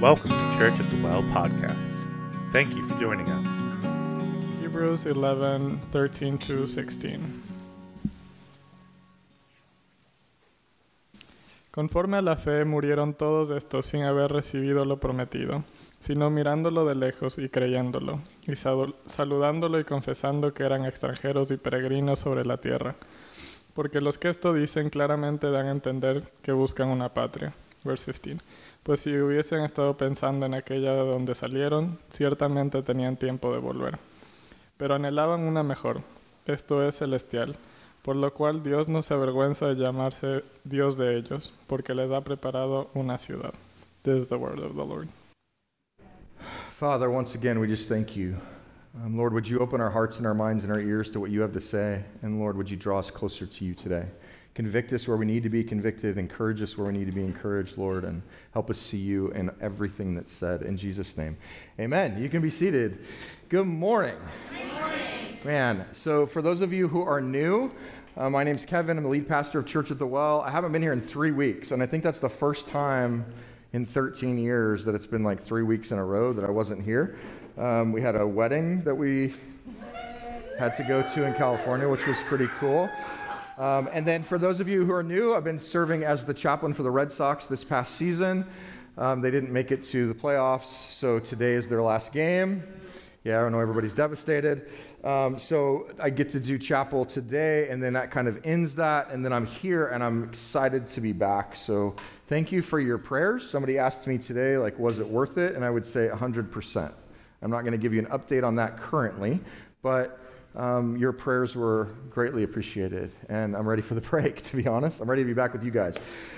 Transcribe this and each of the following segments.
Welcome to Church at the Well podcast. Thank you for joining us. Hebrews 11:13-16. Conforme a la fe murieron todos estos sin haber recibido lo prometido, sino mirándolo de lejos y creyéndolo, y saludándolo y confesando que eran extranjeros y peregrinos sobre la tierra. Porque los que esto dicen claramente dan a entender que buscan una patria. Verse 15. Pues si hubiesen estado pensando en aquella de donde salieron, ciertamente tenían tiempo de volver. Pero anhelaban una mejor, esto es celestial, por lo cual Dios no se avergüenza de llamarse Dios de ellos, porque les ha preparado una ciudad. This is the word of the Lord. Father, once again, we just thank you. Lord, would you open our hearts and our minds and our ears to what you have to say? And Lord, would you draw us closer to you today? Convict us where we need to be convicted, encourage us where we need to be encouraged, Lord, and help us see you in everything that's said. In Jesus' name, amen. You can be seated. Good morning. Good morning. Man, so for those of you who are new, my name's Kevin. I'm the lead pastor of Church at the Well. I haven't been here in 3 weeks, and I think that's the first time in 13 years that it's been like 3 weeks in a row that I wasn't here. We had a wedding that we had to go to in California, which was pretty cool. And then for those of you who are new, I've been serving as the chaplain for the Red Sox this past season. They didn't make it to the playoffs, so today is their last game. Yeah, I know everybody's devastated. So I get to do chapel today, and then that kind of ends that, and then I'm here, and I'm excited to be back. So thank you for your prayers. Somebody asked me today, like, was it worth it? And I would say 100%. I'm not going to give you an update on that currently, but your prayers were greatly appreciated, and I'm ready for the break, to be honest. I'm ready to be back with you guys.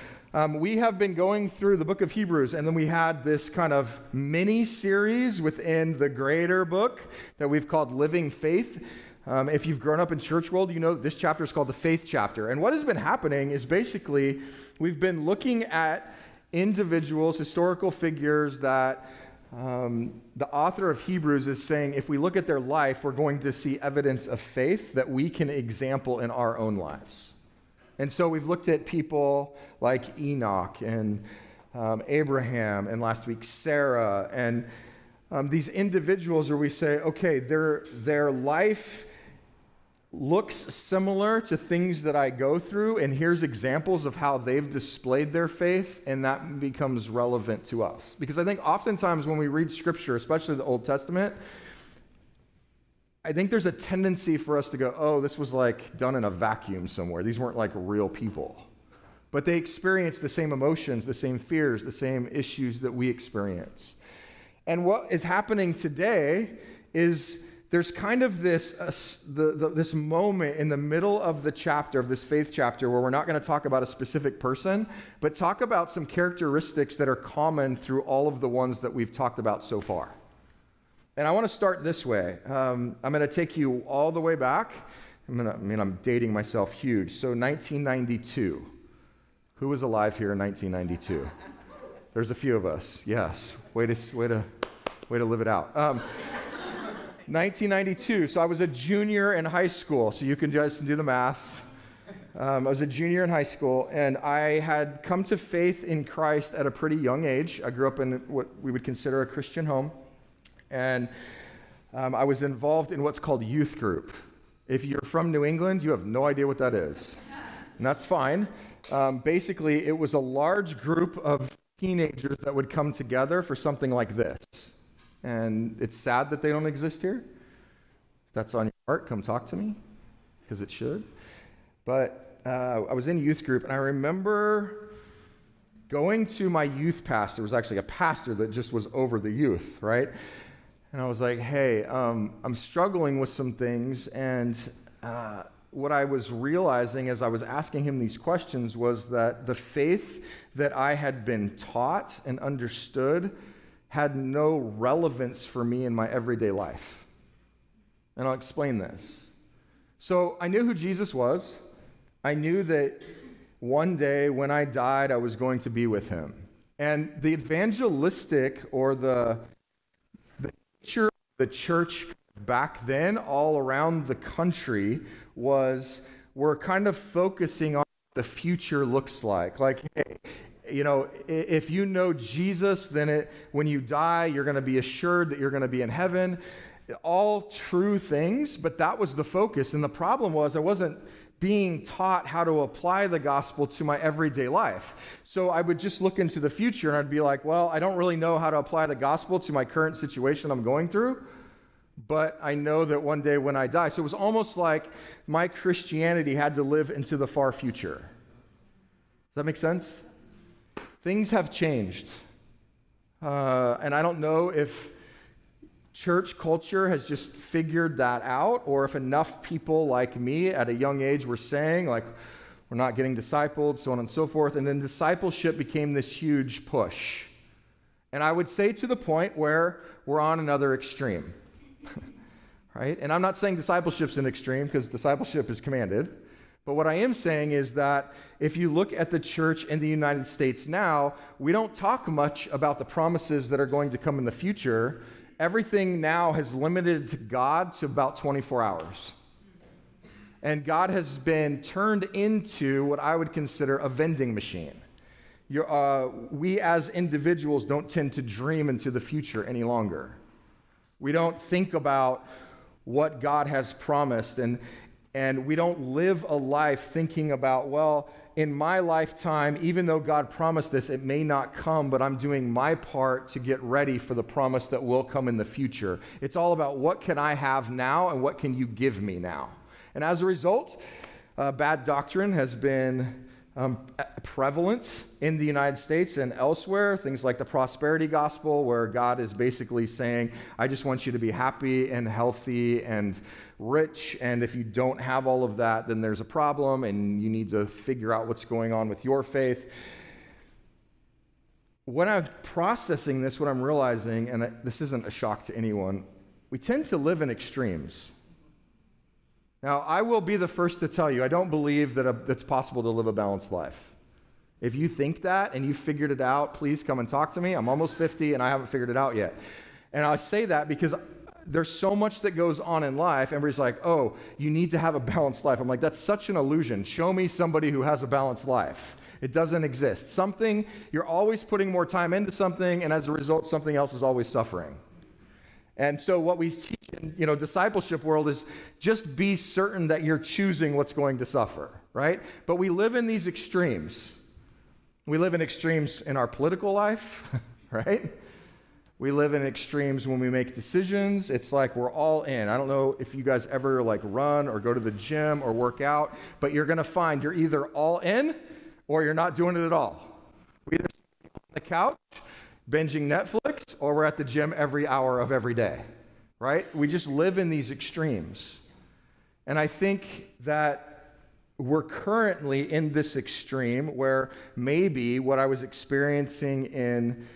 We have been going through the book of Hebrews, and then we had this kind of mini-series within the greater book that we've called Living Faith. If you've grown up in church world, you know that this chapter is called the Faith chapter. And what has been happening is basically we've been looking at individuals, historical figures that the author of Hebrews is saying if we look at their life, we're going to see evidence of faith that we can example in our own lives. And so we've looked at people like Enoch and Abraham, and last week Sarah, and these individuals where we say, okay, their life looks similar to things that I go through, and here's examples of how they've displayed their faith, and that becomes relevant to us. Because I think oftentimes when we read Scripture, especially the Old Testament, I think there's a tendency for us to go, oh, this was like done in a vacuum somewhere. These weren't like real people. But they experienced the same emotions, the same fears, the same issues that we experience. And what is happening today is there's kind of this this moment in the middle of the chapter, of this faith chapter, where we're not going to talk about a specific person, but talk about some characteristics that are common through all of the ones that we've talked about so far. And I want to start this way. I'm going to take you all the way back. I'm dating myself huge. So 1992. Who was alive here in 1992? There's a few of us. Yes. Way to live it out. 1992. So I was a junior in high school. So you can just do the math. I was a junior in high school, and I had come to faith in Christ at a pretty young age. I grew up in what we would consider a Christian home. And I was involved in what's called youth group. If you're from New England, you have no idea what that is. And that's fine. Basically, it was a large group of teenagers that would come together for something like this. And it's sad that they don't exist here. If that's on your heart, come talk to me, because it should. But I was in youth group, and I remember going to my youth pastor. It was actually a pastor that just was over the youth, right? And I was like, hey, I'm struggling with some things, and what I was realizing as I was asking him these questions was that the faith that I had been taught and understood had no relevance for me in my everyday life. And I'll explain this. So I knew who Jesus was. I knew that one day when I died, I was going to be with him. And the evangelistic or the nature of the church back then all around the country was we're kind of focusing on what the future looks like. Like, hey, If you know Jesus, then when you die, you're going to be assured that you're going to be in heaven. All true things, but that was the focus. And the problem was I wasn't being taught how to apply the gospel to my everyday life. So I would just look into the future and I'd be like, well, I don't really know how to apply the gospel to my current situation I'm going through, but I know that one day when I die. So it was almost like my Christianity had to live into the far future. Does that make sense? Things have changed. And I don't know if church culture has just figured that out, or if enough people like me at a young age were saying, like, we're not getting discipled, so on and so forth. And then discipleship became this huge push. And I would say to the point where we're on another extreme. Right? And I'm not saying discipleship's an extreme, because discipleship is commanded. But what I am saying is that if you look at the church in the United States now, we don't talk much about the promises that are going to come in the future. Everything now has limited to God to about 24 hours. And God has been turned into what I would consider a vending machine. We as individuals don't tend to dream into the future any longer. We don't think about what God has promised, and we don't live a life thinking about, well, in my lifetime, even though God promised this, it may not come, but I'm doing my part to get ready for the promise that will come in the future. It's all about what can I have now and what can you give me now. And as a result, bad doctrine has been prevalent in the United States and elsewhere. Things like the prosperity gospel, where God is basically saying, I just want you to be happy and healthy and rich, and if you don't have all of that, then there's a problem, and you need to figure out what's going on with your faith. When I'm processing this, what I'm realizing, and this isn't a shock to anyone, we tend to live in extremes. Now, I will be the first to tell you, I don't believe that it's possible to live a balanced life. If you think that and you figured it out, please come and talk to me. I'm almost 50 and I haven't figured it out yet. And I say that because there's so much that goes on in life. Everybody's like, oh, you need to have a balanced life. I'm like, that's such an illusion. Show me somebody who has a balanced life. It doesn't exist. You're always putting more time into something, and as a result, something else is always suffering. And so what we teach in, discipleship world is just be certain that you're choosing what's going to suffer, right? But we live in these extremes. We live in extremes in our political life, right? We live in extremes when we make decisions. It's like we're all in. I don't know if you guys ever run or go to the gym or work out, but you're going to find you're either all in or you're not doing it at all. We either sit on the couch binging Netflix, or we're at the gym every hour of every day, right? We just live in these extremes. And I think that we're currently in this extreme where maybe what I was experiencing in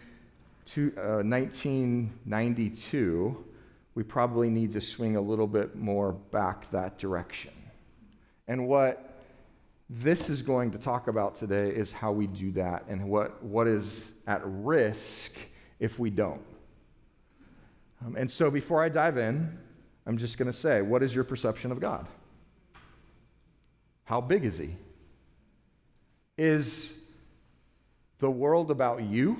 1992, we probably need to swing a little bit more back that direction. And what this is going to talk about today is how we do that and what is at risk if we don't. And so before I dive in, I'm just going to say, what is your perception of God? How big is he? Is the world about you?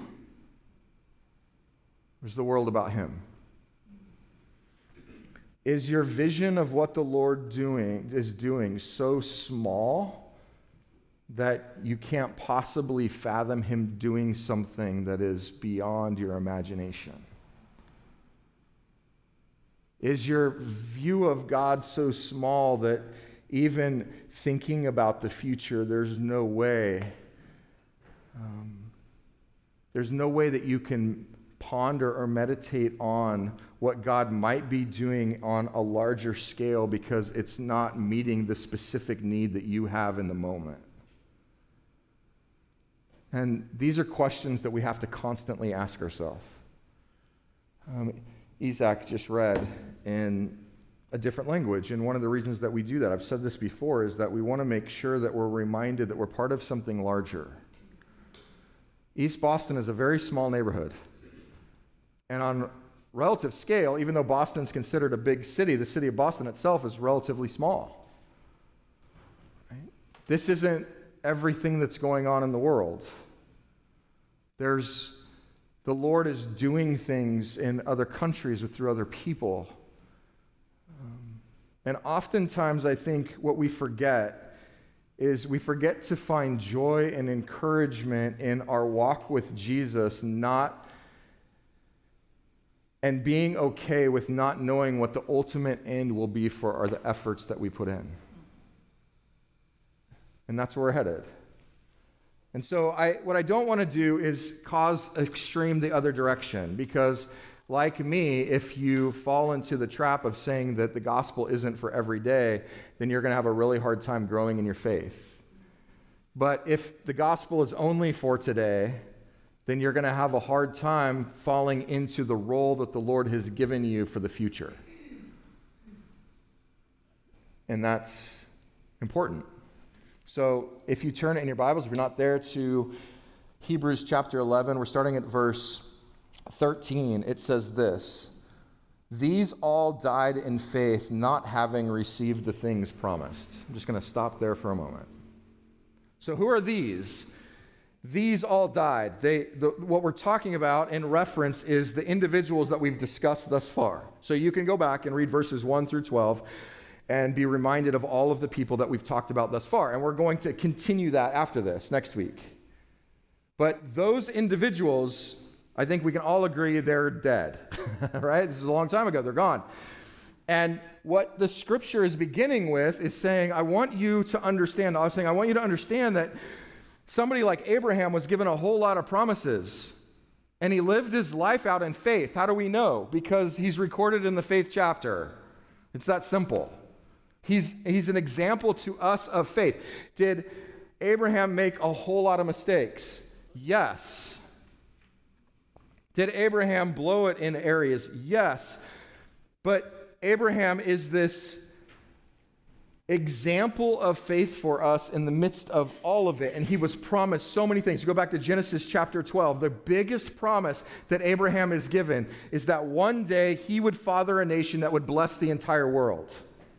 Or is the world about him? Is your vision of what the Lord is doing so small that you can't possibly fathom him doing something that is beyond your imagination? Is your view of God so small that even thinking about the future, there's no way that you can ponder or meditate on what God might be doing on a larger scale because it's not meeting the specific need that you have in the moment? And these are questions that we have to constantly ask ourselves. Isaac just read in a different language, and one of the reasons that we do that, I've said this before, is that we want to make sure that we're reminded that we're part of something larger. East Boston is a very small neighborhood. And on relative scale, even though Boston's considered a big city, the city of Boston itself is relatively small. Right? This isn't everything that's going on in the world. The Lord is doing things in other countries or through other people. And oftentimes I think what we forget is we forget to find joy and encouragement in our walk with Jesus, and being okay with not knowing what the ultimate end will be for the efforts that we put in. And that's where we're headed. And so what I don't want to do is cause extreme the other direction, because like me, if you fall into the trap of saying that the gospel isn't for every day, then you're going to have a really hard time growing in your faith. But if the gospel is only for today, then you're going to have a hard time falling into the role that the Lord has given you for the future. And that's important. So if you turn in your Bibles, if you're not there, to Hebrews chapter 11, we're starting at verse 13. It says this: "These all died in faith, not having received the things promised." I'm just going to stop there for a moment. So who are these? These all died. What we're talking about in reference is the individuals that we've discussed thus far. So you can go back and read verses 1 through 12 and be reminded of all of the people that we've talked about thus far. And we're going to continue that after this, next week. But those individuals, I think we can all agree they're dead, right? This is a long time ago. They're gone. And what the scripture is beginning with is saying, I want you to understand that somebody like Abraham was given a whole lot of promises, and he lived his life out in faith. How do we know? Because he's recorded in the faith chapter. It's that simple. He's an example to us of faith. Did Abraham make a whole lot of mistakes? Yes. Did Abraham blow it in areas? Yes. But Abraham is this example of faith for us in the midst of all of it, and he was promised so many things. You go back to Genesis chapter 12. The biggest promise that Abraham is given is that one day he would father a nation that would bless the entire world.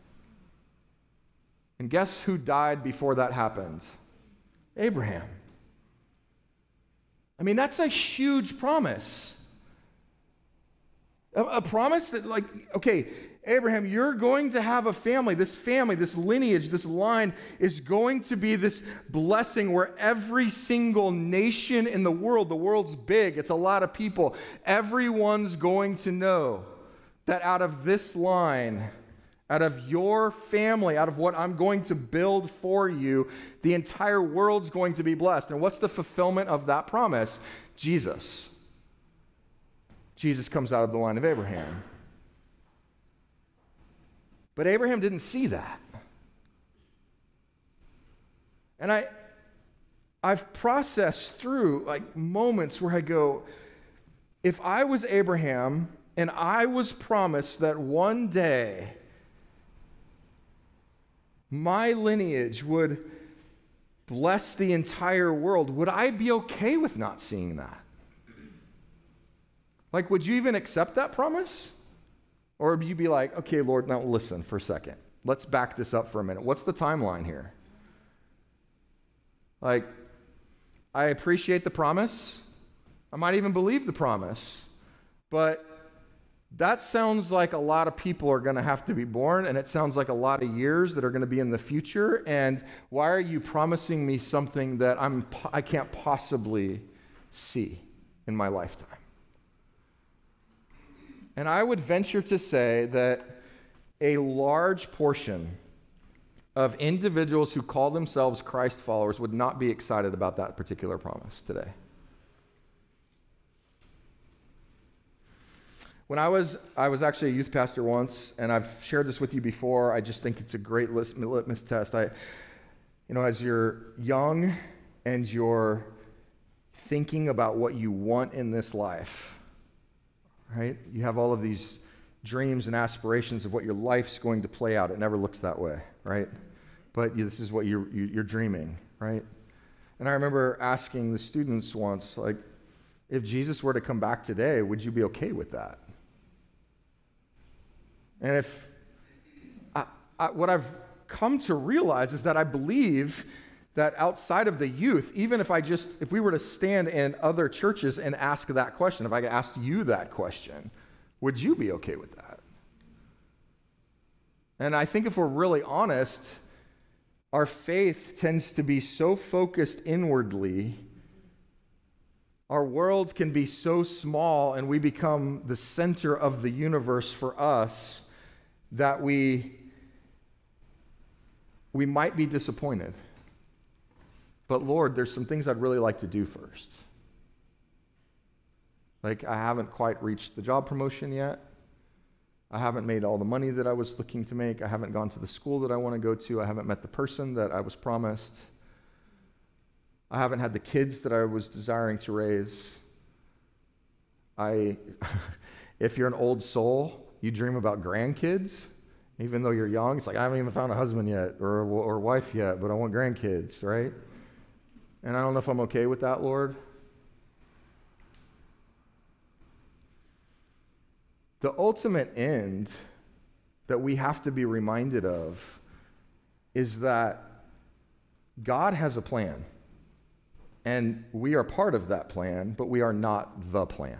And guess who died before that happened? Abraham. I mean, that's a huge promise. A promise that, like, okay, Abraham, you're going to have a family, this lineage, this line is going to be this blessing where every single nation in the world's big, it's a lot of people, everyone's going to know that out of this line, out of your family, out of what I'm going to build for you, the entire world's going to be blessed. And what's the fulfillment of that promise? Jesus. Jesus comes out of the line of Abraham. But Abraham didn't see that. And I've processed through like moments where I go, if I was Abraham and I was promised that one day my lineage would bless the entire world, would I be okay with not seeing that? Like, would you even accept that promise? Or would you be like, okay, Lord, now listen for a second. Let's back this up for a minute. What's the timeline here? Like, I appreciate the promise. I might even believe the promise. But that sounds like a lot of people are going to have to be born, and it sounds like a lot of years that are going to be in the future. And why are you promising me something that I can't possibly see in my lifetime? And I would venture to say that a large portion of individuals who call themselves Christ followers would not be excited about that particular promise today. When I was actually a youth pastor once, and I've shared this with you before, I just think it's a great litmus test. As you're young and you're thinking about what you want in this life, right? You have all of these dreams and aspirations of what your life's going to play out. It never looks that way, right? But this is what you're dreaming, right? And I remember asking the students once, like, if Jesus were to come back today, would you be okay with that? And if what I've come to realize is that I believe that outside of the youth, even if we were to stand in other churches and ask that question, if I asked you that question, would you be okay with that? And I think if we're really honest, our faith tends to be so focused inwardly. Our world can be so small and we become the center of the universe for us that we might be disappointed. But Lord, there's some things I'd really like to do first. Like, I haven't quite reached the job promotion yet. I haven't made all the money that I was looking to make. I haven't gone to the school that I want to go to. I haven't met the person that I was promised. I haven't had the kids that I was desiring to raise. If you're an old soul, you dream about grandkids. Even though you're young, it's like, I haven't even found a husband yet or wife yet, but I want grandkids, right? And I don't know if I'm okay with that, Lord. The ultimate end that we have to be reminded of is that God has a plan, and we are part of that plan, but we are not the plan.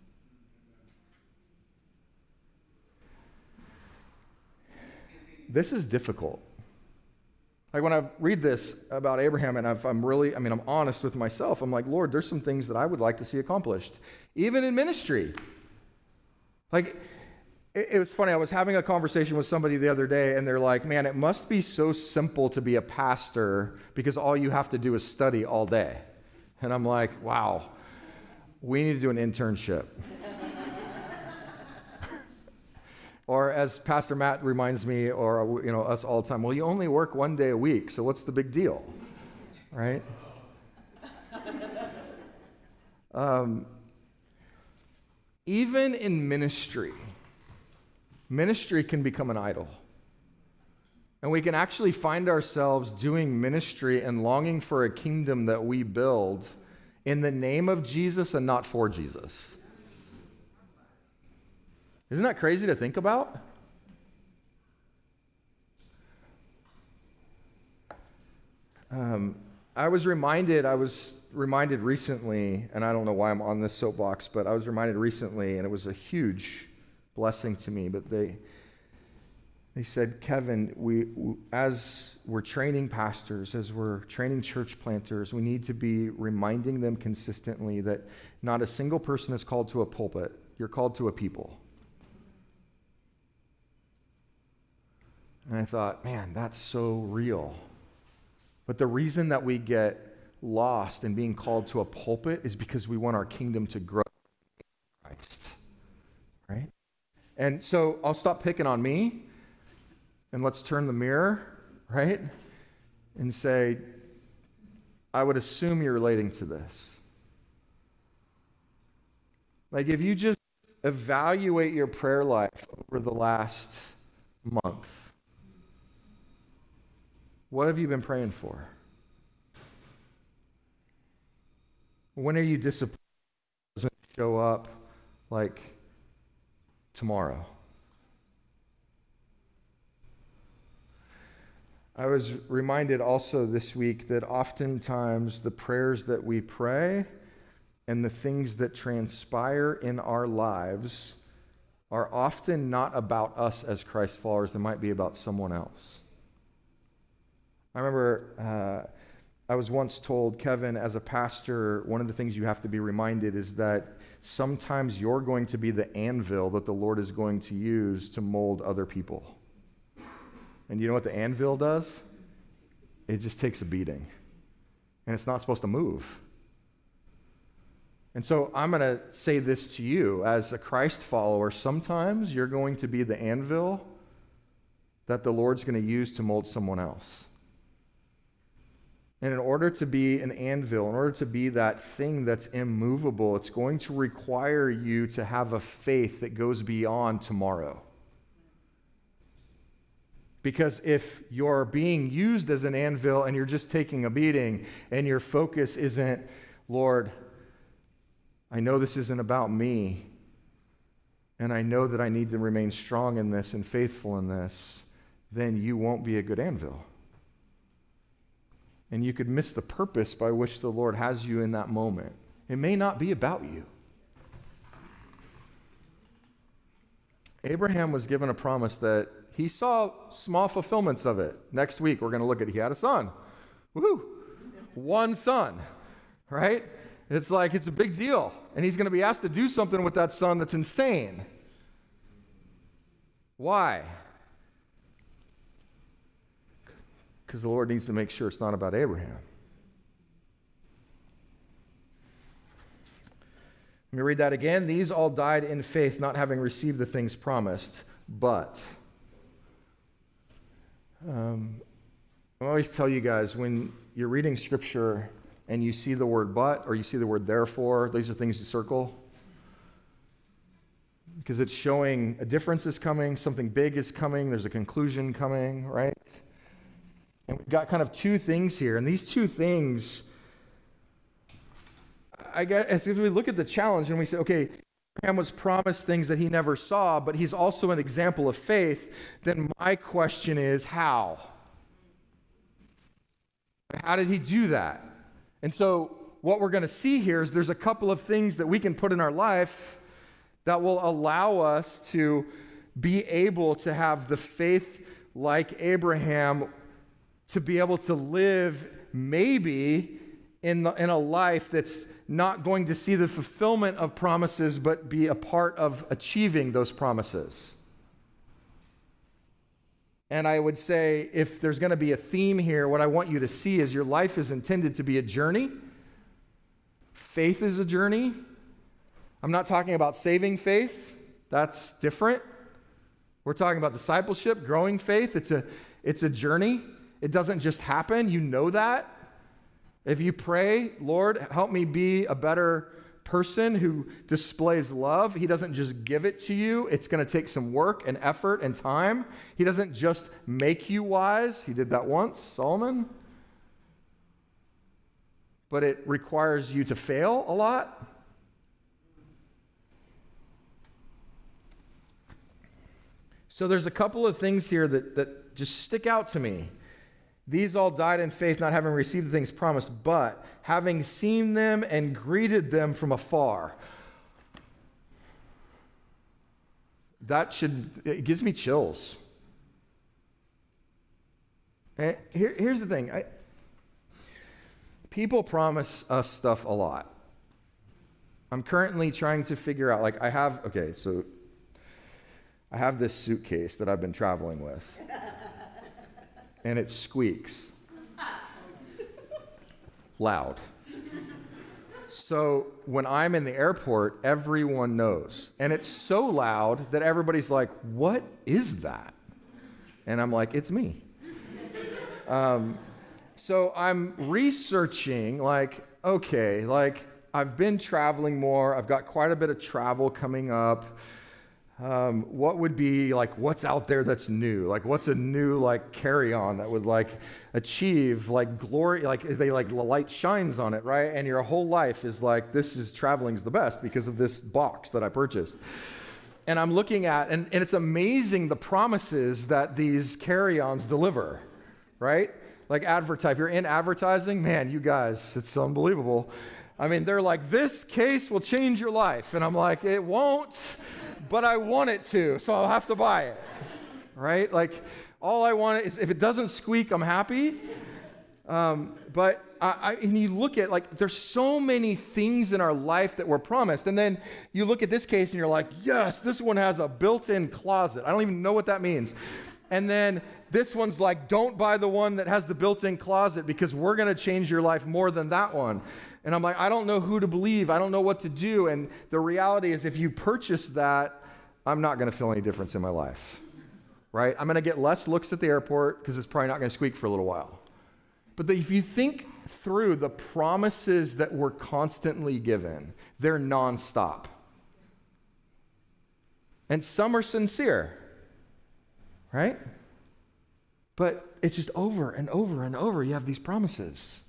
This is difficult. Like when I read this about Abraham, and I'm honest with myself, I'm like, Lord, there's some things that I would like to see accomplished, even in ministry. Like, it was funny, I was having a conversation with somebody the other day, and they're like, man, it must be so simple to be a pastor because all you have to do is study all day. And I'm like, wow, we need to do an internship. Or as Pastor Matt reminds me, or us all the time, well, you only work one day a week, so what's the big deal, right? Even in ministry can become an idol. And we can actually find ourselves doing ministry and longing for a kingdom that we build in the name of Jesus and not for Jesus. Isn't that crazy to think about? I was reminded recently, and I don't know why I'm on this soapbox, but I was reminded recently, and it was a huge blessing to me, but they said, Kevin, as we're training pastors, as we're training church planters, we need to be reminding them consistently that not a single person is called to a pulpit. You're called to a people. And I thought, man, that's so real. But the reason that we get lost in being called to a pulpit is because we want our kingdom to grow in Christ, right? And so I'll stop picking on me, and let's turn the mirror, right? And say, I would assume you're relating to this. Like if you just evaluate your prayer life over the last month, what have you been praying for? When are you disappointed it doesn't show up like tomorrow? I was reminded also this week that oftentimes the prayers that we pray and the things that transpire in our lives are often not about us as Christ followers. They might be about someone else. I remember I was once told, Kevin, as a pastor, one of the things you have to be reminded is that sometimes you're going to be the anvil that the Lord is going to use to mold other people. And you know what the anvil does? It just takes a beating. And it's not supposed to move. And so I'm going to say this to you. As a Christ follower, sometimes you're going to be the anvil that the Lord's going to use to mold someone else. And in order to be an anvil, in order to be that thing that's immovable, it's going to require you to have a faith that goes beyond tomorrow. Because if you're being used as an anvil and you're just taking a beating and your focus isn't, Lord, I know this isn't about me, and I know that I need to remain strong in this and faithful in this, then you won't be a good anvil. And you could miss the purpose by which the Lord has you in that moment. It may not be about you. Abraham was given a promise that he saw small fulfillments of it. Next week, we're going to look at he had a son. Woohoo! One son, right? It's like it's a big deal. And he's going to be asked to do something with that son that's insane. Why? Because the Lord needs to make sure it's not about Abraham. Let me read that again. These all died in faith, not having received the things promised, but. I always tell you guys, when you're reading Scripture and you see the word but, or you see the word therefore, these are things to circle. Because it's showing a difference is coming, something big is coming, there's a conclusion coming, right? And we've got kind of two things here, and these two things, I guess, as if we look at the challenge and we say, okay, Abraham was promised things that he never saw, but he's also an example of faith, then my question is, how? How did he do that? And so what we're going to see here is there's a couple of things that we can put in our life that will allow us to be able to have the faith like Abraham, to be able to live maybe in a life that's not going to see the fulfillment of promises, but be a part of achieving those promises. And I would say, if there's going to be a theme here, what I want you to see is your life is intended to be a journey. Faith is a journey. I'm not talking about saving faith. That's different. We're talking about discipleship, growing faith. It's a journey. It doesn't just happen. You know that. If you pray, Lord, help me be a better person who displays love, he doesn't just give it to you. It's going to take some work and effort and time. He doesn't just make you wise. He did that once, Solomon. But it requires you to fail a lot. So there's a couple of things here that just stick out to me. These all died in faith, not having received the things promised, but having seen them and greeted them from afar. It gives me chills. And here's the thing. People promise us stuff a lot. I'm currently trying to figure out, I have this suitcase that I've been traveling with. And it squeaks loud. So when I'm in the airport, everyone knows. And it's so loud that everybody's like, what is that? And I'm like, it's me. So I'm researching, I've been traveling more. I've got quite a bit of travel coming up. What would be what's out there that's new? What's a new carry-on that would achieve glory? The light shines on it, right? And your whole life is traveling's the best because of this box that I purchased. And I'm looking at, and it's amazing the promises that these carry-ons deliver, right? If you're in advertising, man, you guys, it's unbelievable. I mean, they're this case will change your life. And I'm like, it won't. But I want it to, so I'll have to buy it, right? All I want is, if it doesn't squeak, I'm happy. But and you look at, there's so many things in our life that we're promised. And then you look at this case and you're like, yes, this one has a built-in closet. I don't even know what that means. And then this one's don't buy the one that has the built-in closet because we're going to change your life more than that one. And I'm I don't know who to believe. I don't know what to do. And the reality is, if you purchase that, I'm not going to feel any difference in my life, right? I'm going to get less looks at the airport because it's probably not going to squeak for a little while. But if you think through the promises that we're constantly given, they're nonstop. And some are sincere, right? But it's just over and over and over. You have these promises.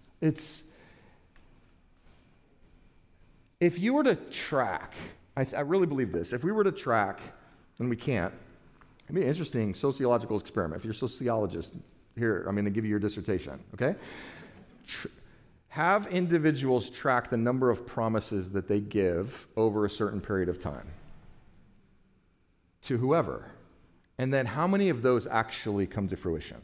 If you were to track, I really believe this, if we were to track, and we can't, it'd be an interesting sociological experiment. If you're a sociologist, here, I'm going to give you your dissertation, okay? have individuals track the number of promises that they give over a certain period of time to whoever. And then how many of those actually come to fruition?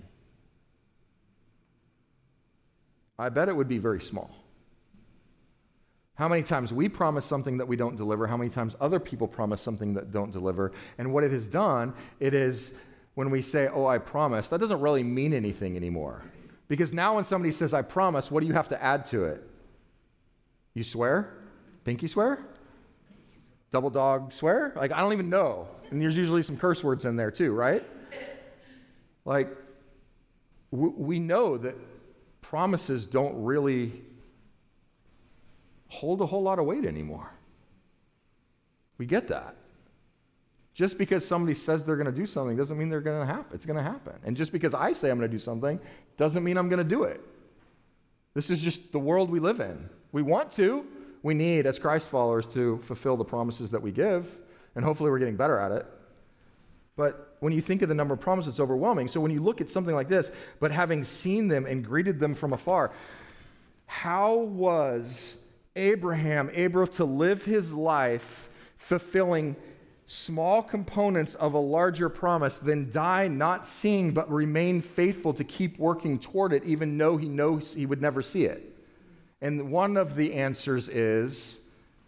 I bet it would be very small. How many times we promise something that we don't deliver, how many times other people promise something that don't deliver, and what it has done, it is when we say, oh, I promise, that doesn't really mean anything anymore. Because now when somebody says, I promise, what do you have to add to it? You swear? Pinky swear? Double dog swear? Like, I don't even know. And there's usually some curse words in there too, right? Like, we know that promises don't really hold a whole lot of weight anymore. We get that. Just because somebody says they're going to do something doesn't mean they're going to happen. It's going to happen. And just because I say I'm going to do something doesn't mean I'm going to do it. This is just the world we live in. We want to. We need, as Christ followers, to fulfill the promises that we give, and hopefully we're getting better at it. But when you think of the number of promises, it's overwhelming. So when you look at something like this, but having seen them and greeted them from afar, how was Abraham able to live his life fulfilling small components of a larger promise, then die not seeing but remain faithful to keep working toward it, even though he knows he would never see it? And one of the answers is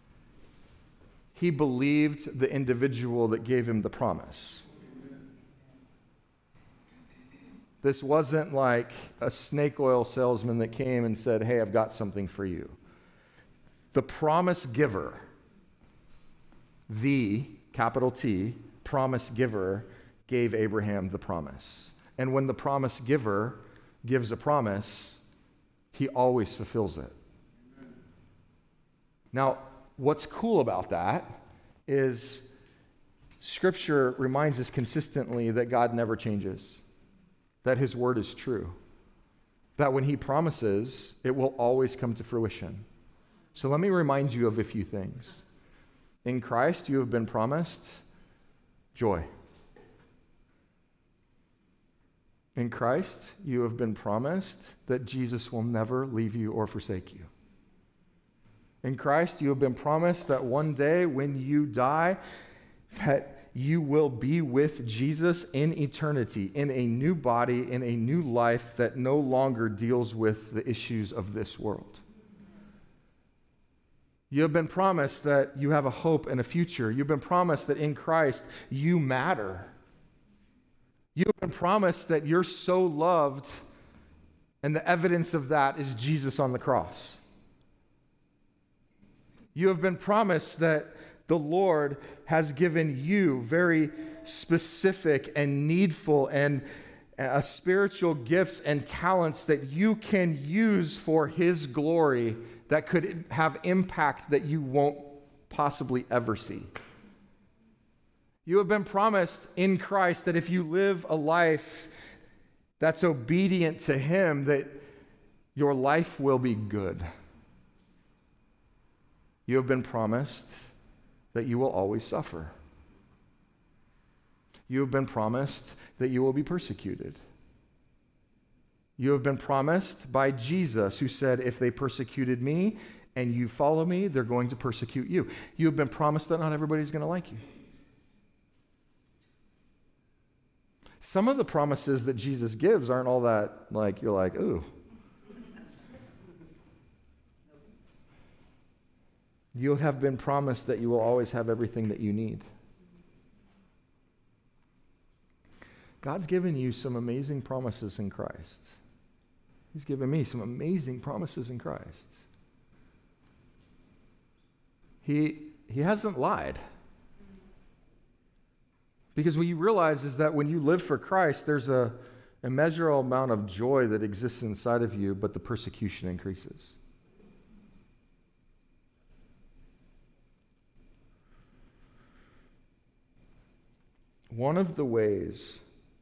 he believed the individual that gave him the promise. This wasn't like a snake oil salesman that came and said, hey, I've got something for you. The promise giver, the capital T, promise giver, gave Abraham the promise. And when the promise giver gives a promise, he always fulfills it. Now, what's cool about that is Scripture reminds us consistently that God never changes, that his word is true, that when he promises, it will always come to fruition. So let me remind you of a few things. In Christ, you have been promised joy. In Christ, you have been promised that Jesus will never leave you or forsake you. In Christ, you have been promised that one day when you die, that you will be with Jesus in eternity, in a new body, in a new life that no longer deals with the issues of this world. You have been promised that you have a hope and a future. You've been promised that in Christ you matter. You have been promised that you're so loved, and the evidence of that is Jesus on the cross. You have been promised that the Lord has given you very specific and needful and spiritual gifts and talents that you can use for his glory, that could have impact that you won't possibly ever see. You have been promised in Christ that if you live a life that's obedient to him, that your life will be good. You have been promised that you will always suffer. You have been promised that you will be persecuted. You have been promised by Jesus, who said, if they persecuted me and you follow me, they're going to persecute you. You have been promised that not everybody's going to like you. Some of the promises that Jesus gives aren't all that, like, you're like, ooh. You have been promised that you will always have everything that you need. God's given you some amazing promises in Christ. He's given me some amazing promises in Christ. He hasn't lied. Because what you realize is that when you live for Christ, there's a immeasurable amount of joy that exists inside of you, but the persecution increases. One of the ways,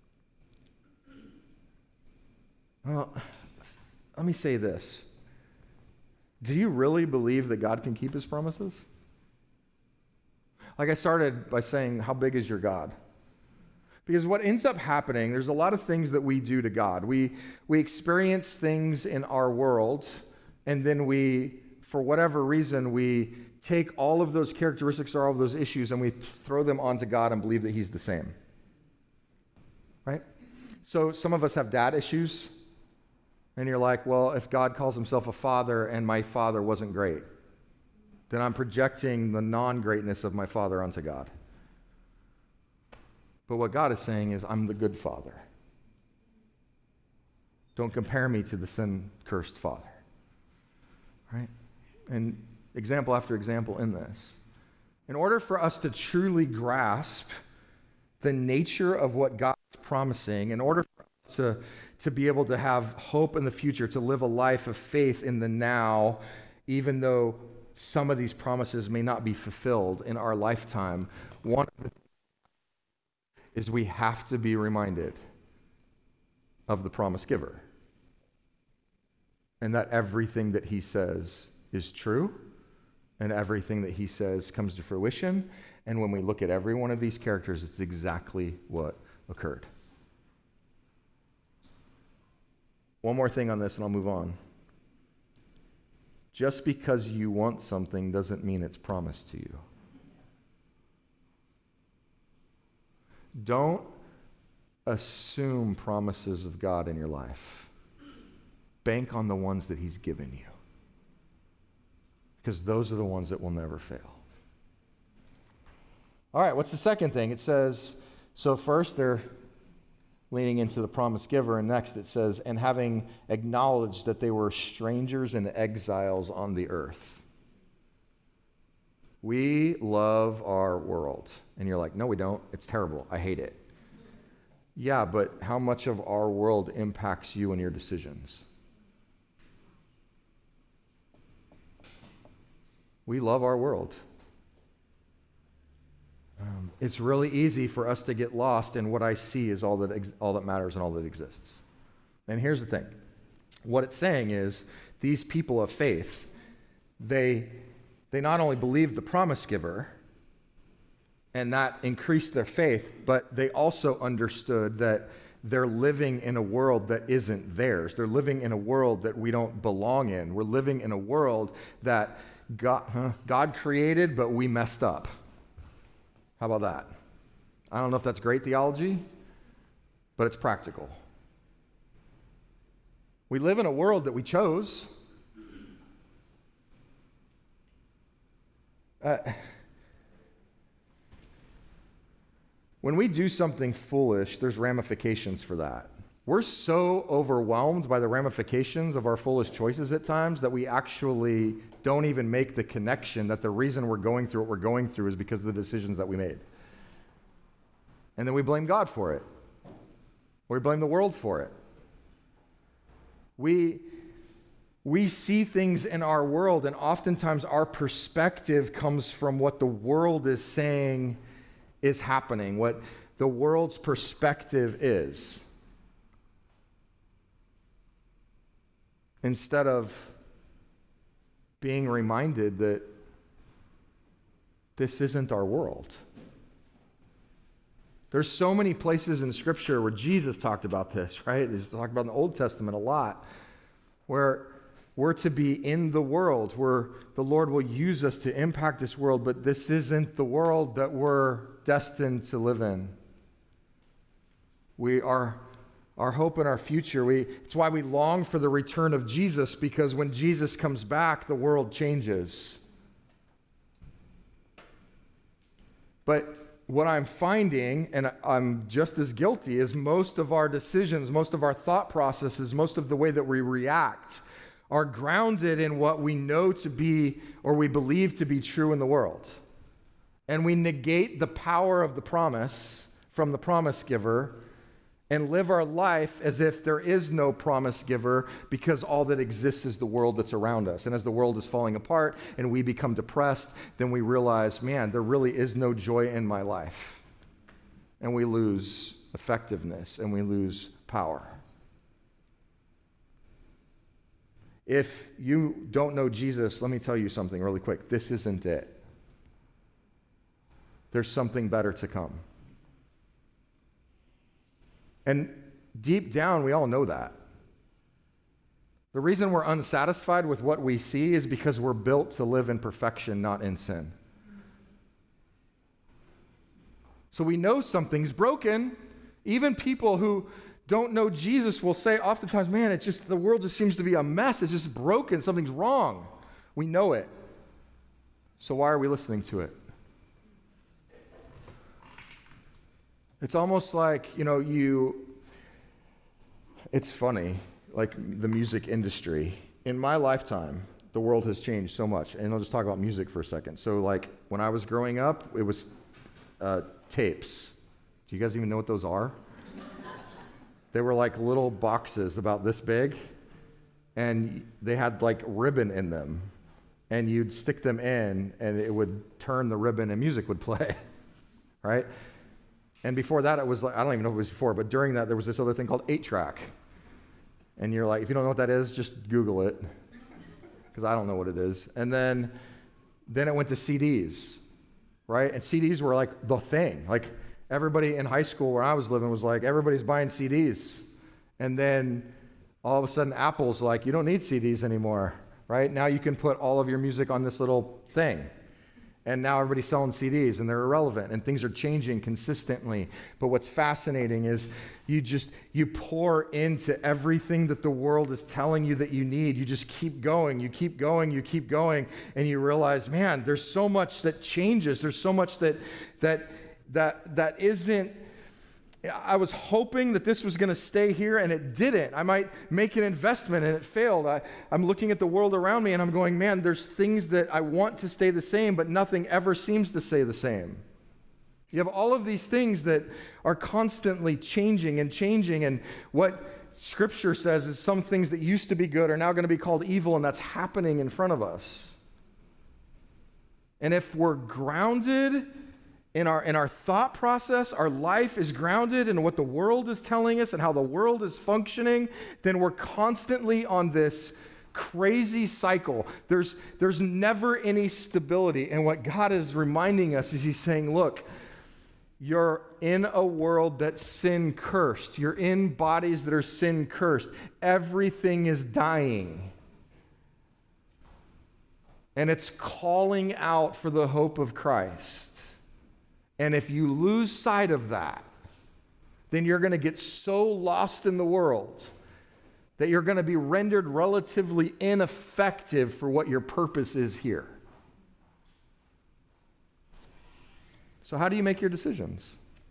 well, let me say this. Do you really believe that God can keep his promises? Like I started by saying, how big is your God? Because what ends up happening, there's a lot of things that we do to God. We experience things in our world, and then for whatever reason, we take all of those characteristics or all of those issues and we throw them onto God and believe that he's the same. Right? So some of us have dad issues, and you're like, well, if God calls himself a father and my father wasn't great, then I'm projecting the non-greatness of my father onto God. But what God is saying is, I'm the good father. Don't compare me to the sin-cursed father. Right? And example after example in this. In order for us to truly grasp the nature of what God is promising, in order for us to be able to have hope in the future, to live a life of faith in the now, even though some of these promises may not be fulfilled in our lifetime, one of the is we have to be reminded of the promise giver. And that everything that he says is true, and everything that he says comes to fruition. And when we look at every one of these characters, it's exactly what occurred. One more thing on this, and I'll move on. Just because you want something doesn't mean it's promised to you. Don't assume promises of God in your life. Bank on the ones that he's given you, because those are the ones that will never fail. All right, what's the second thing? It says, so first they're leaning into the promise giver, and next it says, and having acknowledged that they were strangers and exiles on the earth. We love our world. And you're like, no, we don't. It's terrible. I hate it. Yeah, but how much of our world impacts you and your decisions? We love our world. It's really easy for us to get lost in what I see is all that matters and all that exists. And here's the thing. What it's saying is these people of faith, they not only believed the promise giver, and that increased their faith, but they also understood that they're living in a world that isn't theirs. They're living in a world that we don't belong in. We're living in a world that God created, but we messed up. How about that? I don't know if that's great theology, but it's practical. We live in a world that we chose. When we do something foolish, there's ramifications for that. We're so overwhelmed by the ramifications of our foolish choices at times that we actually don't even make the connection that the reason we're going through what we're going through is because of the decisions that we made. And then we blame God for it. Or we blame the world for it. We see things in our world, and oftentimes our perspective comes from what the world is saying is happening, what the world's perspective is, instead of being reminded that this isn't our world. There's so many places in Scripture where Jesus talked about this, right? He's talked about in the Old Testament a lot, where we're to be in the world, where the Lord will use us to impact this world, but this isn't the world that we're destined to live in. Our hope and our future, it's why we long for the return of Jesus, because when Jesus comes back, the world changes. But what I'm finding, and I'm just as guilty, is most of our decisions, most of our thought processes, most of the way that we react are grounded in what we know to be or we believe to be true in the world. And we negate the power of the promise from the promise giver and live our life as if there is no promise giver, because all that exists is the world that's around us. And as the world is falling apart and we become depressed, then we realize, man, there really is no joy in my life. And we lose effectiveness and we lose power. If you don't know Jesus, let me tell you something really quick. This isn't it. There's something better to come. And deep down, we all know that. The reason we're unsatisfied with what we see is because we're built to live in perfection, not in sin. So we know something's broken. Even people who don't know Jesus will say oftentimes, man, it's just, the world just seems to be a mess. It's just broken. Something's wrong. We know it. So why are we listening to it? It's almost like, it's funny, like the music industry. In my lifetime, the world has changed so much. And I'll just talk about music for a second. So like when I was growing up, it was tapes. Do you guys even know what those are? They were like little boxes about this big, and they had like ribbon in them. And you'd stick them in, and it would turn the ribbon, and music would play, right? And before that, it was like, I don't even know if it was before, but during that, there was this other thing called 8-track. And you're like, if you don't know what that is, just Google it, because I don't know what it is. And then it went to CDs, right? And CDs were like the thing. Like everybody in high school where I was living was like, everybody's buying CDs. And then all of a sudden, Apple's like, you don't need CDs anymore, right? Now you can put all of your music on this little thing. And now everybody's selling CDs, and they're irrelevant, and things are changing consistently. But what's fascinating is you pour into everything that the world is telling you that you need. You just keep going, you keep going, you keep going, and you realize, man, there's so much that changes. There's so much that isn't. I was hoping that this was going to stay here, and it didn't. I might make an investment, and it failed. I'm looking at the world around me, and I'm going, man, there's things that I want to stay the same, but nothing ever seems to stay the same. You have all of these things that are constantly changing, and what Scripture says is some things that used to be good are now going to be called evil, and that's happening in front of us. And if we're grounded in our thought process, our life is grounded in what the world is telling us and how the world is functioning, then we're constantly on this crazy cycle. There's never any stability. And what God is reminding us is He's saying, look, you're in a world that's sin cursed. You're in bodies that are sin cursed. Everything is dying. And it's calling out for the hope of Christ. And if you lose sight of that, then you're going to get so lost in the world that you're going to be rendered relatively ineffective for what your purpose is here. So how do you make your decisions?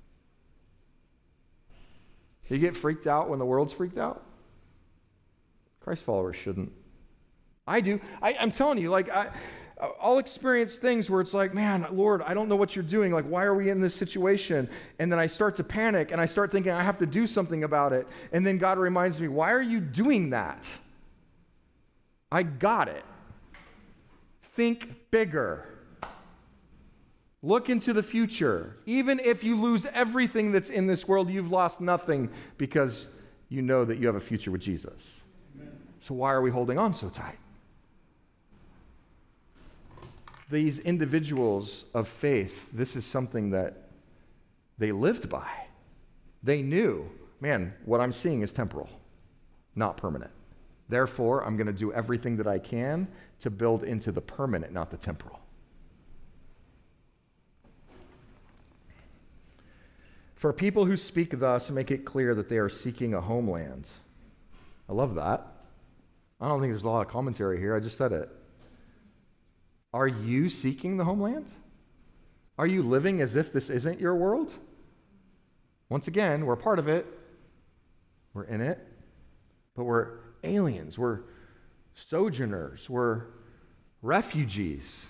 Do you get freaked out when the world's freaked out? Christ followers shouldn't. I do. I'm telling you, like, I'll experience things where it's like, man, Lord, I don't know what you're doing. Like, why are we in this situation? And then I start to panic, and I start thinking I have to do something about it. And then God reminds me, why are you doing that? I got it. Think bigger. Look into the future. Even if you lose everything that's in this world, you've lost nothing because you know that you have a future with Jesus. Amen. So why are we holding on so tight? These individuals of faith, this is something that they lived by. They knew, man, what I'm seeing is temporal, not permanent. Therefore, I'm going to do everything that I can to build into the permanent, not the temporal. For people who speak thus, make it clear that they are seeking a homeland. I love that. I don't think there's a lot of commentary here. I just said it. Are you seeking the homeland? Are you living as if this isn't your world? Once again, we're a part of it. We're in it. But we're aliens. We're sojourners. We're refugees.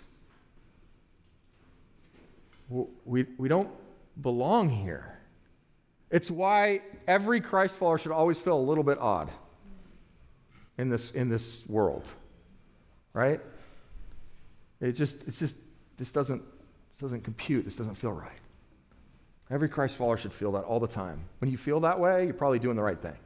We don't belong here. It's why every Christ follower should always feel a little bit odd in this world, right? This doesn't compute. This doesn't feel right. Every Christ follower should feel that all the time. When you feel that way, you're probably doing the right thing.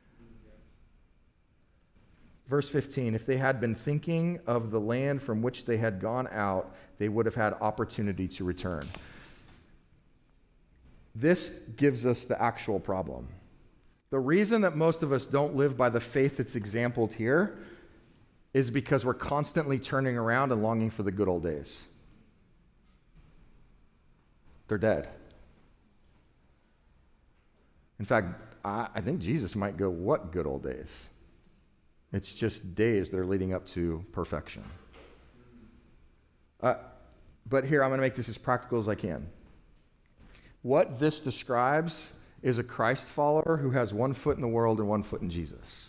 Verse 15, if they had been thinking of the land from which they had gone out, they would have had opportunity to return. This gives us the actual problem. The reason that most of us don't live by the faith that's exampled here is because we're constantly turning around and longing for the good old days. They're dead. In fact, I think Jesus might go, what good old days? It's just days that are leading up to perfection. But here, I'm going to make this as practical as I can. What this describes is a Christ follower who has one foot in the world and one foot in Jesus.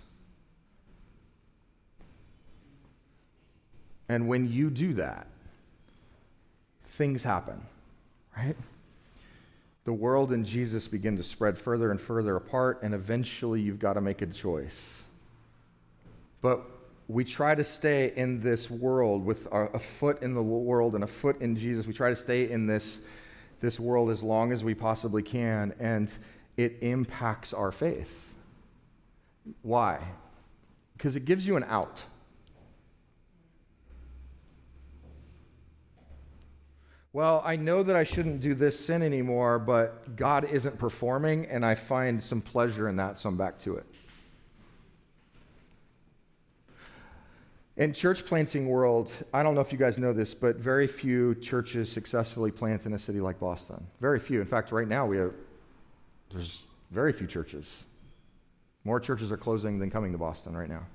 And when you do that, things happen, right? The world and Jesus begin to spread further and further apart, and eventually you've got to make a choice. But we try to stay in this world with a foot in the world and a foot in Jesus. We try to stay in this world as long as we possibly can, and it impacts our faith. Why? Because it gives you an out. Well, I know that I shouldn't do this sin anymore, but God isn't performing, and I find some pleasure in that, so I'm back to it. In church planting world, I don't know if you guys know this, but very few churches successfully plant in a city like Boston. Very few. In fact, right now there's very few churches. More churches are closing than coming to Boston right now.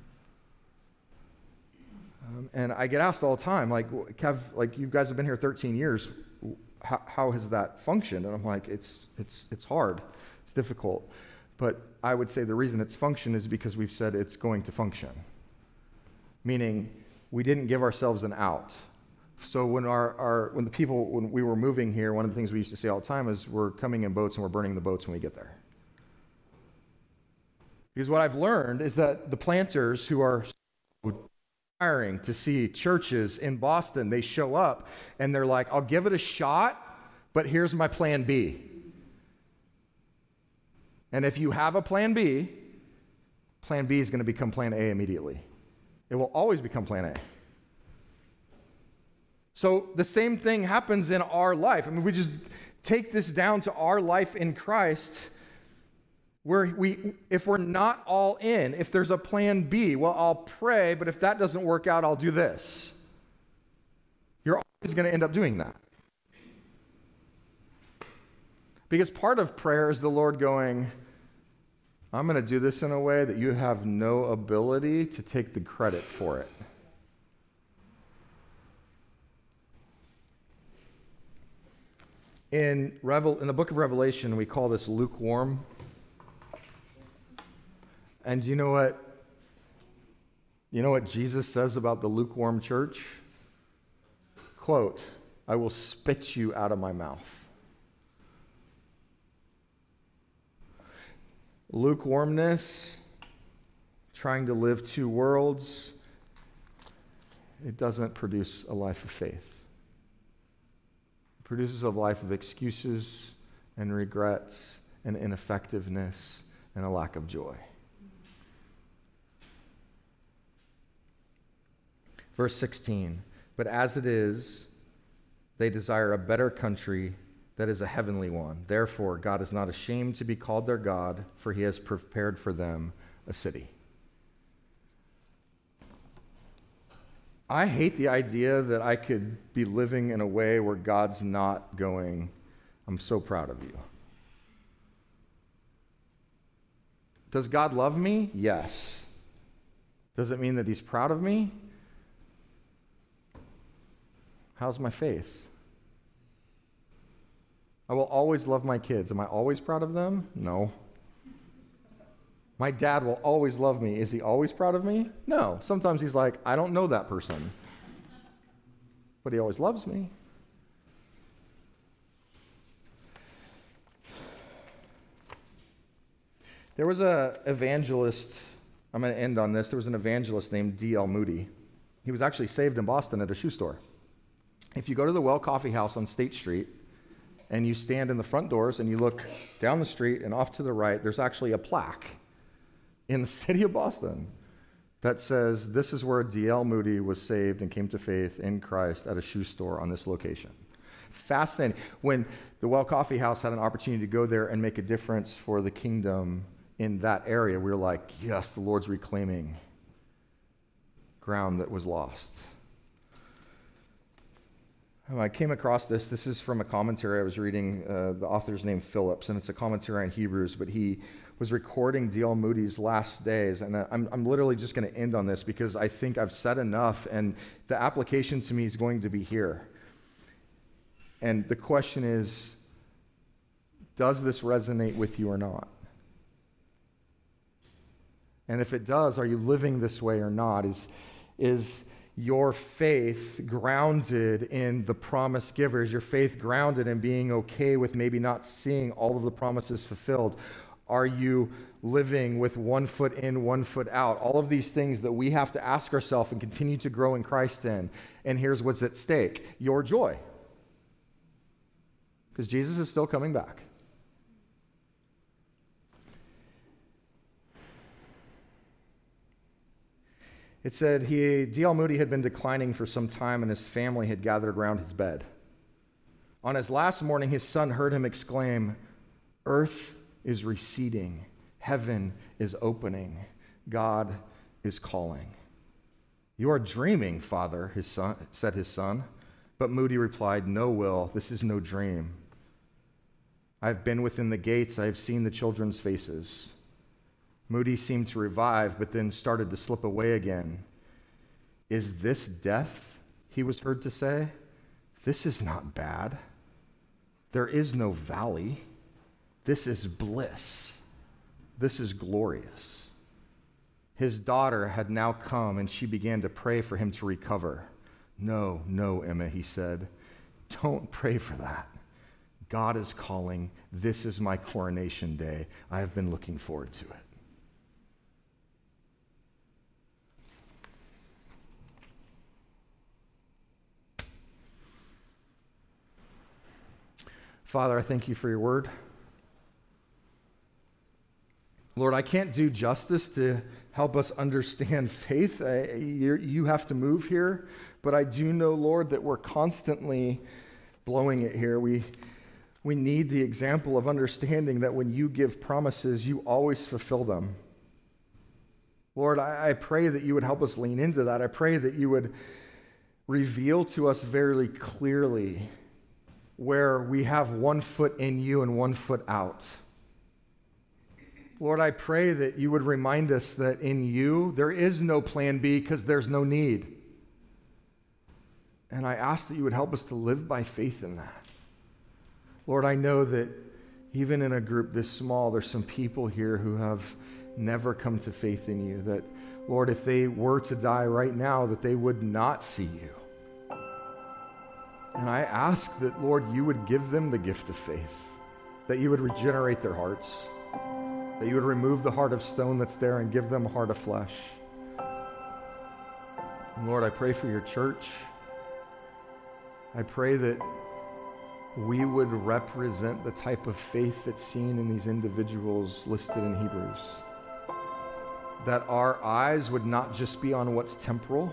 And I get asked all the time, like, Kev, like you guys have been here 13 years. How has that functioned? And I'm like, it's hard. It's difficult. But I would say the reason it's functioned is because we've said it's going to function. Meaning, we didn't give ourselves an out. So when when we were moving here, one of the things we used to say all the time is we're coming in boats and we're burning the boats when we get there. Because what I've learned is that the planters who are hiring to see churches in Boston, they show up and they're like, I'll give it a shot, but here's my plan B. And if you have a plan B is going to become plan A immediately. It will always become plan A. So the same thing happens in our life. I mean, if we just take this down to our life in Christ, if we're not all in, if there's a plan B, well, I'll pray, but if that doesn't work out, I'll do this. You're always going to end up doing that. Because part of prayer is the Lord going, I'm going to do this in a way that you have no ability to take the credit for it. In the book of Revelation, we call this lukewarm. And you know what? You know what Jesus says about the lukewarm church? Quote, I will spit you out of my mouth. Lukewarmness, trying to live two worlds, it doesn't produce a life of faith. It produces a life of excuses and regrets and ineffectiveness and a lack of joy. Verse 16, but as it is, they desire a better country that is a heavenly one. Therefore, God is not ashamed to be called their God, for he has prepared for them a city. I hate the idea that I could be living in a way where God's not going, I'm so proud of you. Does God love me? Yes. Does it mean that he's proud of me? How's my faith? I will always love my kids. Am I always proud of them? No. My dad will always love me. Is he always proud of me? No. Sometimes he's like, I don't know that person. But he always loves me. There was an evangelist, I'm going to end on this. There was an evangelist named D.L. Moody. He was actually saved in Boston at a shoe store. If you go to the Well Coffee House on State Street, and you stand in the front doors and you look down the street and off to the right, there's actually a plaque in the city of Boston that says, this is where D.L. Moody was saved and came to faith in Christ at a shoe store on this location. Fascinating. When the Well Coffee House had an opportunity to go there and make a difference for the kingdom in that area, we were like, yes, the Lord's reclaiming ground that was lost. I came across this. This is from a commentary I was reading. The author's name Phillips, and it's a commentary on Hebrews, but he was recording D.L. Moody's last days, and I'm literally just going to end on this because I think I've said enough, and the application to me is going to be here. And the question is, does this resonate with you or not? And if it does, are you living this way or not? Is your faith grounded in the promise giver? Is your faith grounded in being okay with maybe not seeing all of the promises fulfilled? Are you living with 1 foot in, 1 foot out? All of these things that we have to ask ourselves and continue to grow in Christ in. And here's what's at stake: your joy. Because Jesus is still coming back. It said D.L. Moody had been declining for some time, and his family had gathered around his bed. On his last morning, his son heard him exclaim, "Earth is receding, heaven is opening, God is calling." "You are dreaming, Father," said his son. But Moody replied, "No, Will, this is no dream. I have been within the gates, I have seen the children's faces." Moody seemed to revive, but then started to slip away again. "Is this death?" he was heard to say. "This is not bad. There is no valley. This is bliss. This is glorious." His daughter had now come, and she began to pray for him to recover. No, Emma," he said. "Don't pray for that. God is calling. This is my coronation day. I have been looking forward to it." Father, I thank you for your word. Lord, I can't do justice to help us understand faith. You have to move here, but I do know, Lord, that we're constantly blowing it here. We need the example of understanding that when you give promises, you always fulfill them. Lord, I pray that you would help us lean into that. I pray that you would reveal to us very clearly where we have 1 foot in you and 1 foot out. Lord, I pray that you would remind us that in you there is no plan B because there's no need. And I ask that you would help us to live by faith in that. Lord, I know that even in a group this small, there's some people here who have never come to faith in you. That, Lord, if they were to die right now, that they would not see you. And I ask that, Lord, you would give them the gift of faith, that you would regenerate their hearts, that you would remove the heart of stone that's there and give them a heart of flesh. And Lord, I pray for your church. I pray that we would represent the type of faith that's seen in these individuals listed in Hebrews. That our eyes would not just be on what's temporal,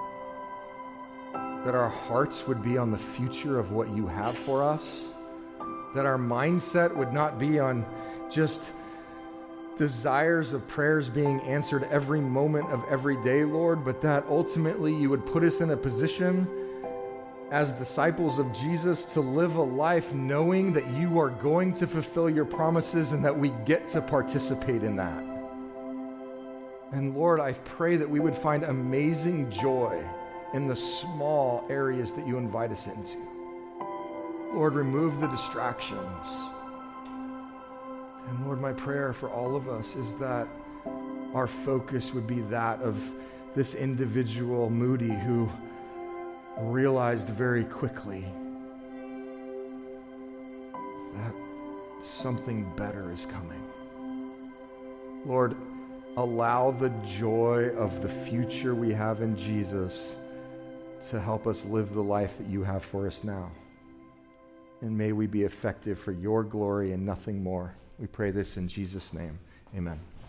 that our hearts would be on the future of what you have for us, that our mindset would not be on just desires of prayers being answered every moment of every day, Lord, but that ultimately you would put us in a position as disciples of Jesus to live a life knowing that you are going to fulfill your promises and that we get to participate in that. And Lord, I pray that we would find amazing joy in the small areas that you invite us into. Lord, remove the distractions. And Lord, my prayer for all of us is that our focus would be that of this individual, Moody, who realized very quickly that something better is coming. Lord, allow the joy of the future we have in Jesus to help us live the life that you have for us now. And may we be effective for your glory and nothing more. We pray this in Jesus' name. Amen.